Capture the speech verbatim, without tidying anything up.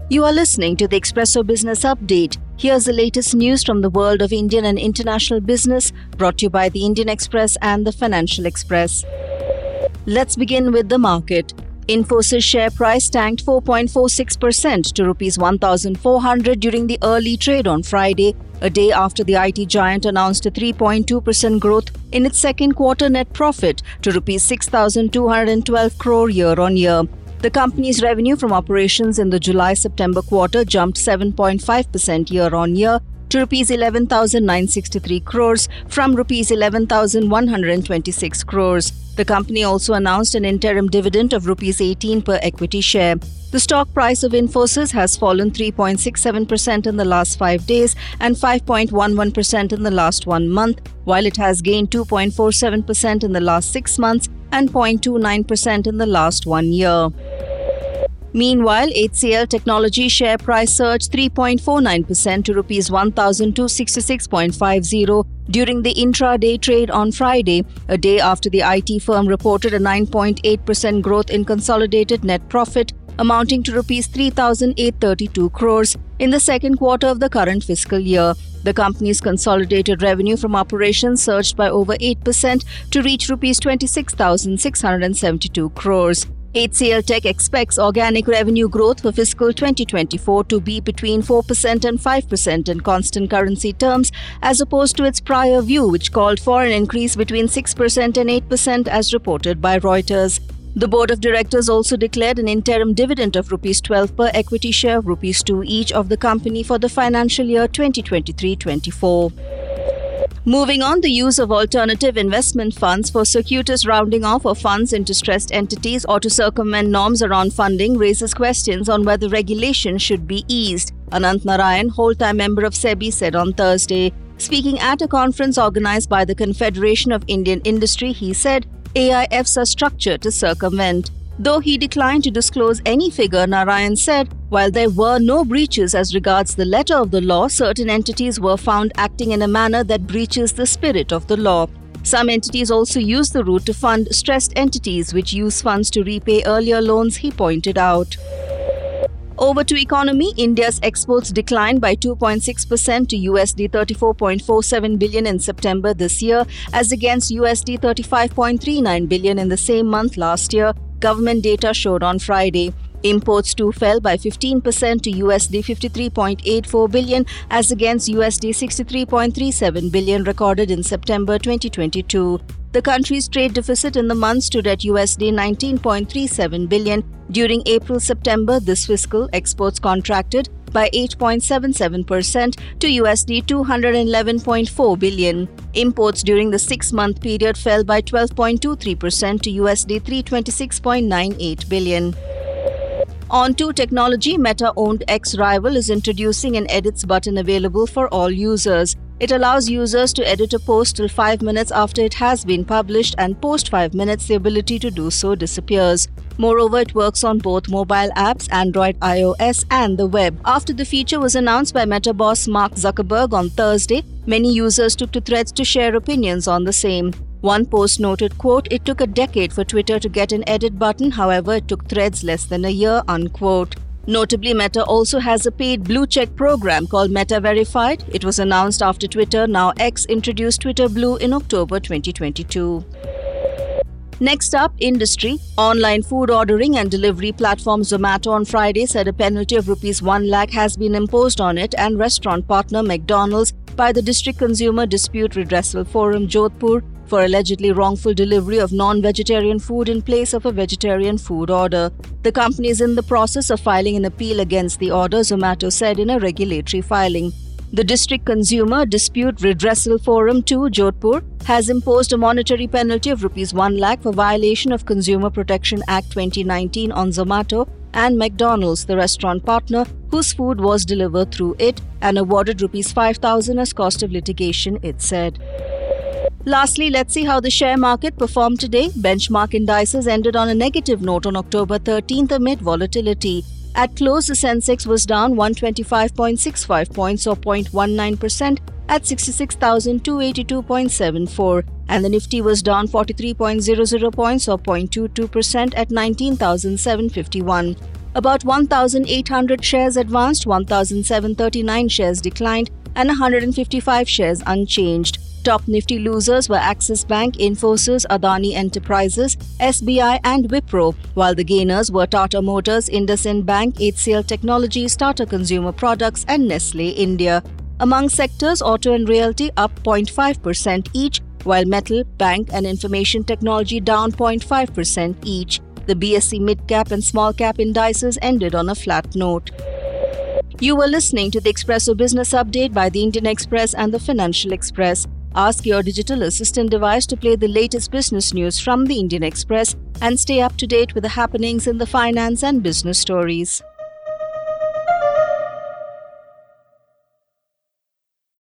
You are listening to the Expresso Business Update. Here's the latest news from the world of Indian and international business, brought to you by the Indian Express and the Financial Express. Let's begin with the market. Infosys share price tanked four point four six percent to rupees one thousand four hundred during the early trade on Friday, a day after the I T giant announced a three point two percent growth in its second quarter net profit to rupees six thousand two hundred twelve crore year-on-year. The company's revenue from operations in the July-September quarter jumped seven point five percent year-on-year to rupees eleven thousand nine hundred sixty-three crores from rupees eleven thousand one hundred twenty-six crores. The company also announced an interim dividend of rupees eighteen per equity share. The stock price of Infosys has fallen three point six seven percent in the last five days and five point one one percent in the last one month, while it has gained two point four seven percent in the last six months and zero point two nine percent in the last one year. Meanwhile, H C L Technology share price surged three point four nine percent to rupees one thousand two hundred sixty-six point five zero during the intraday trade on Friday, a day after the I T firm reported a nine point eight percent growth in consolidated net profit, amounting to rupees three thousand eight hundred thirty-two crores in the second quarter of the current fiscal year. The company's consolidated revenue from operations surged by over eight percent to reach rupees twenty-six thousand six hundred seventy-two crores. H C L Tech expects organic revenue growth for fiscal twenty twenty-four to be between four percent and five percent in constant currency terms, as opposed to its prior view, which called for an increase between six percent and eight percent as reported by Reuters. The board of directors also declared an interim dividend of rupees twelve per equity share, rupees two each of the company for the financial year twenty twenty-three twenty-four. Moving on, the use of alternative investment funds for circuitous rounding off of funds into stressed entities or to circumvent norms around funding raises questions on whether regulation should be eased, Anant Narayan, whole-time member of SEBI, said on Thursday. Speaking at a conference organized by the Confederation of Indian Industry, he said A I Fs are structured to circumvent. Though he declined to disclose any figure, Narayan said, while there were no breaches as regards the letter of the law, certain entities were found acting in a manner that breaches the spirit of the law. Some entities also use the route to fund stressed entities which use funds to repay earlier loans, he pointed out. Over to economy, India's exports declined by two point six percent to U S D thirty-four point four seven billion in September this year, as against U S D thirty-five point three nine billion in the same month last year, government data showed on Friday. Imports too fell by fifteen percent to U S D fifty-three point eight four billion as against U S D sixty-three point three seven billion recorded in September twenty twenty-two. The country's trade deficit in the month stood at U S D nineteen point three seven billion. During April-September this fiscal, exports contracted by eight point seven seven percent to U S D two hundred eleven point four billion. Imports during the six-month period fell by twelve point two three percent to U S D three hundred twenty-six point nine eight billion. On to technology, Meta-owned X-Rival is introducing an edits button available for all users. It allows users to edit a post till five minutes after it has been published, and post five minutes the ability to do so disappears. Moreover, it works on both mobile apps, Android, iOS and the web. After the feature was announced by Meta boss Mark Zuckerberg on Thursday, many users took to Threads to share opinions on the same. One post noted, quote, "It took a decade for Twitter to get an edit button, however, it took Threads less than a year," unquote. Notably, Meta also has a paid blue check program called Meta Verified. It was announced after Twitter, now X, introduced Twitter Blue in October twenty twenty-two. Next up, industry. Online food ordering and delivery platform Zomato on Friday said a penalty of rupees one lakh has been imposed on it and restaurant partner McDonald's by the District Consumer Dispute Redressal Forum, Jodhpur, for allegedly wrongful delivery of non-vegetarian food in place of a vegetarian food order. The company is in the process of filing an appeal against the order, Zomato said in a regulatory filing. The District Consumer Dispute Redressal Forum two, Jodhpur, has imposed a monetary penalty of rupees one lakh for violation of Consumer Protection Act twenty nineteen on Zomato and McDonald's, the restaurant partner, whose food was delivered through it, and awarded rupees five thousand as cost of litigation, it said. Lastly, let's see how the share market performed today. Benchmark indices ended on a negative note on October thirteenth amid volatility. At close, the Sensex was down one hundred twenty-five point six five points or zero point one nine percent at sixty-six thousand two hundred eighty-two point seven four, and the Nifty was down forty-three point zero zero points or zero point two two percent at nineteen thousand seven hundred fifty-one. About one thousand eight hundred shares advanced, one thousand seven hundred thirty-nine shares declined, and one hundred fifty-five shares unchanged. Top Nifty losers were Axis Bank, Infosys, Adani Enterprises, S B I and Wipro, while the gainers were Tata Motors, IndusInd Bank, H C L Technologies, Tata Consumer Products and Nestle India. Among sectors, auto and realty up zero point five percent each, while metal, bank and information technology down zero point five percent each. The B S E mid-cap and small-cap indices ended on a flat note. You were listening to the Expresso Business Update by the Indian Express and the Financial Express. Ask your digital assistant device to play the latest business news from the Indian Express and stay up to date with the happenings in the finance and business stories.